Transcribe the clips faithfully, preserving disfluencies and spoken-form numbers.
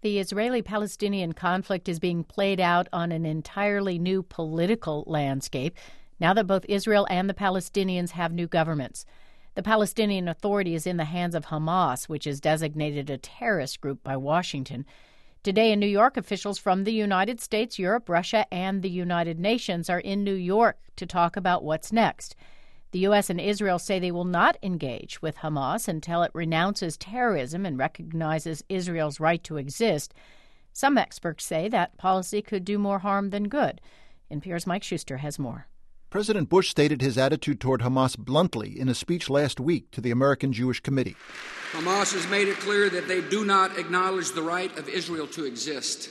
The Israeli-Palestinian conflict is being played out on an entirely new political landscape now that both Israel and the Palestinians have new governments. The Palestinian Authority is in the hands of Hamas, which is designated a terrorist group by Washington. Today in New York, officials from the United States, Europe, Russia, and the United Nations are in New York to talk about what's next. The U S and Israel say they will not engage with Hamas until it renounces terrorism and recognizes Israel's right to exist. Some experts say that policy could do more harm than good. N P R's Mike Schuster has more. President Bush stated his attitude toward Hamas bluntly in a speech last week to the American Jewish Committee. Hamas has made it clear that they do not acknowledge the right of Israel to exist.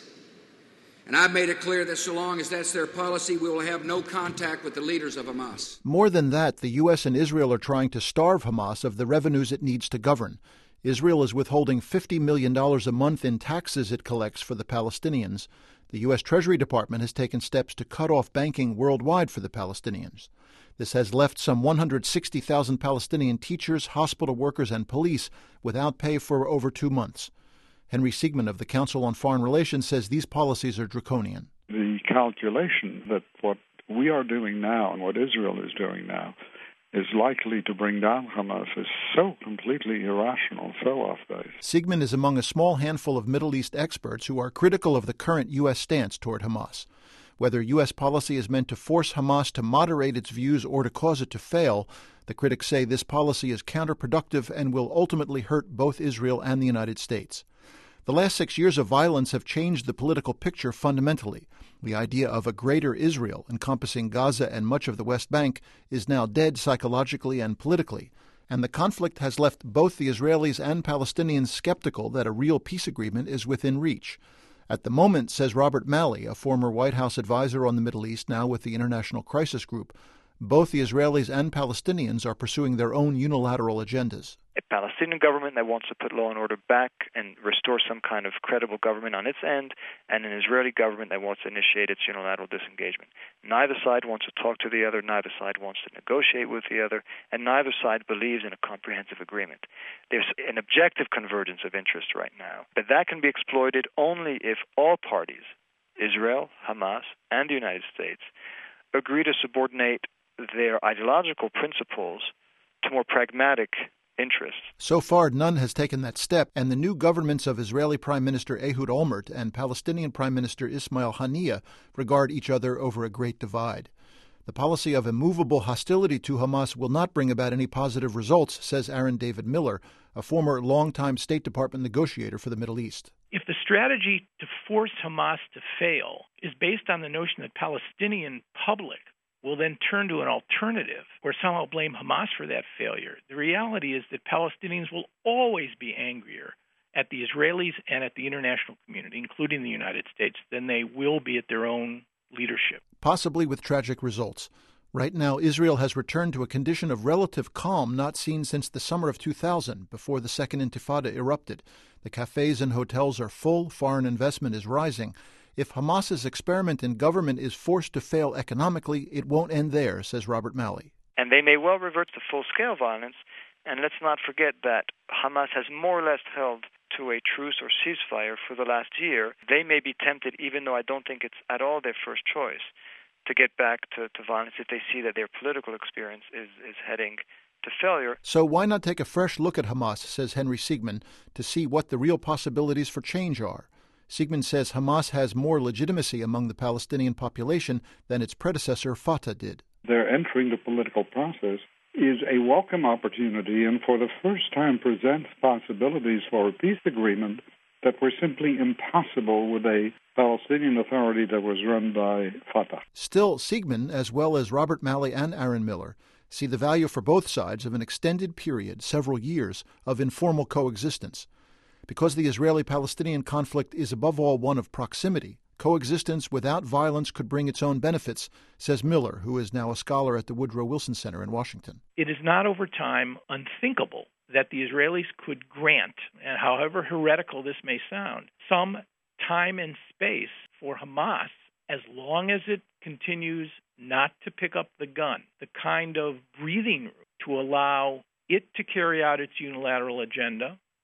And I've made it clear that so long as that's their policy, we will have no contact with the leaders of Hamas. More than that, the U S and Israel are trying to starve Hamas of the revenues it needs to govern. Israel is withholding fifty million dollars a month in taxes it collects for the Palestinians. The U S Treasury Department has taken steps to cut off banking worldwide for the Palestinians. This has left some one hundred sixty thousand Palestinian teachers, hospital workers, and police without pay for over two months. Henry Siegman of the Council on Foreign Relations says these policies are draconian. The calculation that what we are doing now and what Israel is doing now is likely to bring down Hamas is so completely irrational, so off base. Siegman is among a small handful of Middle East experts who are critical of the current U S stance toward Hamas. Whether U S policy is meant to force Hamas to moderate its views or to cause it to fail, the critics say this policy is counterproductive and will ultimately hurt both Israel and the United States. The last six years of violence have changed the political picture fundamentally. The idea of a greater Israel encompassing Gaza and much of the West Bank is now dead psychologically and politically, and the conflict has left both the Israelis and Palestinians skeptical that a real peace agreement is within reach. At the moment, says Robert Malley, a former White House advisor on the Middle East, now with the International Crisis Group, both the Israelis and Palestinians are pursuing their own unilateral agendas. A Palestinian government that wants to put law and order back and restore some kind of credible government on its end, and an Israeli government that wants to initiate its unilateral disengagement. Neither side wants to talk to the other, neither side wants to negotiate with the other, and neither side believes in a comprehensive agreement. There's an objective convergence of interest right now, but that can be exploited only if all parties, Israel, Hamas, and the United States, agree to subordinate their ideological principles to more pragmatic interests. So far, none has taken that step, and the new governments of Israeli Prime Minister Ehud Olmert and Palestinian Prime Minister Ismail Haniyeh regard each other over a great divide. The policy of immovable hostility to Hamas will not bring about any positive results, says Aaron David Miller, a former longtime State Department negotiator for the Middle East. If the strategy to force Hamas to fail is based on the notion that Palestinian public will then turn to an alternative or somehow blame Hamas for that failure, the reality is that Palestinians will always be angrier at the Israelis and at the international community, including the United States, than they will be at their own leadership. Possibly with tragic results. Right now, Israel has returned to a condition of relative calm not seen since the summer of two thousand, before the Second Intifada erupted. The cafes and hotels are full, foreign investment is rising. If Hamas's experiment in government is forced to fail economically, it won't end there, says Robert Malley. And they may well revert to full-scale violence. And let's not forget that Hamas has more or less held to a truce or ceasefire for the last year. They may be tempted, even though I don't think it's at all their first choice, to get back to, to violence if they see that their political experience is, is heading to failure. So why not take a fresh look at Hamas, says Henry Siegman, to see what the real possibilities for change are? Siegman says Hamas has more legitimacy among the Palestinian population than its predecessor Fatah did. Their entering the political process is a welcome opportunity and for the first time presents possibilities for a peace agreement that were simply impossible with a Palestinian Authority that was run by Fatah. Still, Siegman, as well as Robert Malley and Aaron Miller, see the value for both sides of an extended period, several years, of informal coexistence. Because the Israeli-Palestinian conflict is above all one of proximity, coexistence without violence could bring its own benefits, says Miller, who is now a scholar at the Woodrow Wilson Center in Washington. It is not over time unthinkable that the Israelis could grant, and however heretical this may sound, some time and space for Hamas as long as it continues not to pick up the gun, the kind of breathing room to allow it to carry out its unilateral agenda,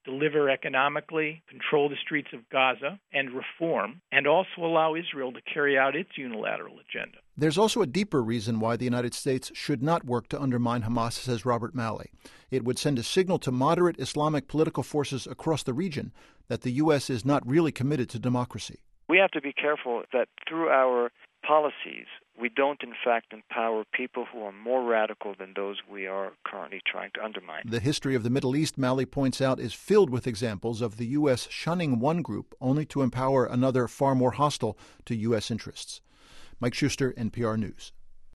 deliver economically, control the streets of Gaza, and reform, and also allow Israel to carry out its unilateral agenda. There's also a deeper reason why the United States should not work to undermine Hamas, says Robert Malley. It would send a signal to moderate Islamic political forces across the region that the U S is not really committed to democracy. We have to be careful that through our policies, we don't, in fact, empower people who are more radical than those we are currently trying to undermine. The history of the Middle East, Malley points out, is filled with examples of the U S shunning one group only to empower another far more hostile to U S interests. Mike Schuster, N P R News.